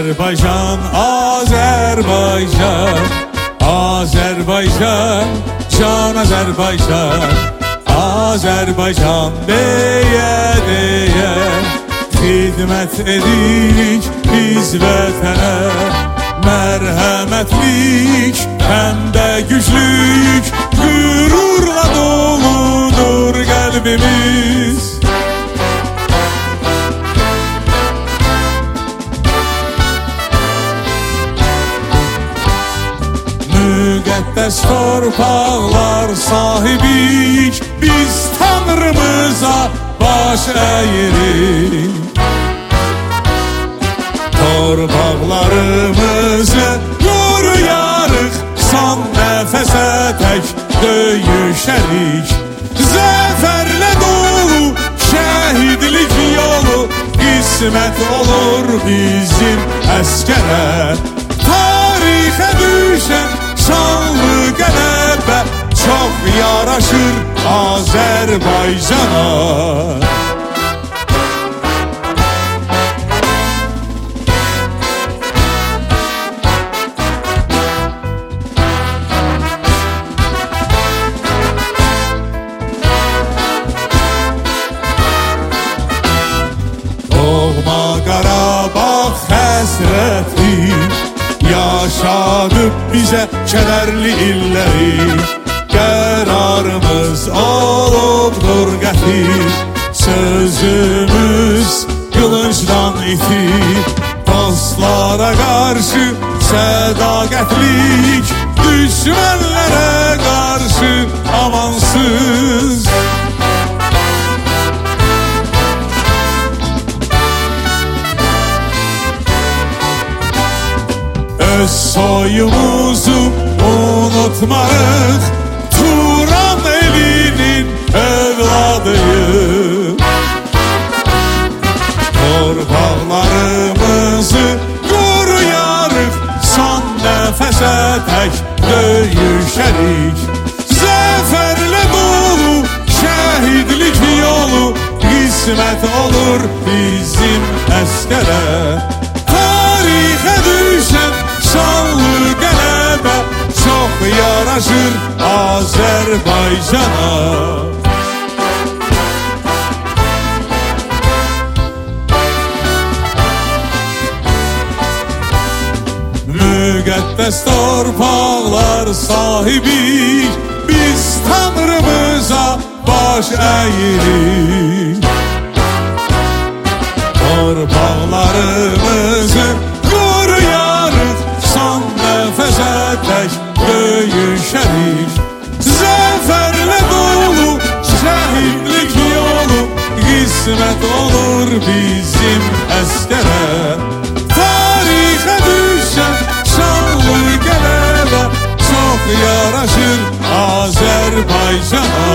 Azerbaycan, Azerbaycan, Azerbaycan, can Azerbaycan, Azerbaycan deyə deyə xidmət edirik biz vətənə. Mərhəmətlik, həm də güclük, qürurla doludur qəlbimiz. Müqəddəs torpaqlar sahibik, biz Tanrımıza baş əyirik. Torpaqlarımızı qoruyarıq, son nəfəsə tək döyüşərik. Zəfərlə dolu şəhidlik yolu qismət olur bizim əskərə. Tarixə düşən şanlı qələbə çox yaraşır Azərbaycana. Doğma Qarabağ həsrəti yaşadıb bizə kədərli illəri. Qərarımız olubdur qətir, sözümüz qılıncdan iti. Dostlara qarşı sədaqətlik, düşmənlərə qarşı amansız. Öz soyumuzu unutmarıq, Turan elinin evladıyıq. Torpaqlarımızı qoruyarıq, son nəfəsə tək döyüşərik. Zəfərlə dolu şəhidlik yolu qismət olur bizim əskərə. Tarixə düşən şanlı qələbə çox yaraşır Azərbaycana. Müqəddəs torpaqlar sahibik, biz Tanrımıza baş əyirik. Torpaqlarımızı qoruyarıq, son nəfəsə tək döyüşərik. Zəfərlə dolu şəhidlik yolu qismət olur bizim əskərə. Tarixə düşən şanlı qələbə çox yaraşır Azərbaycana.